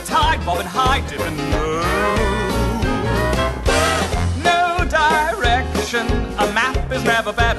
tide, bobbing high, dipping low. No direction, a map is never better.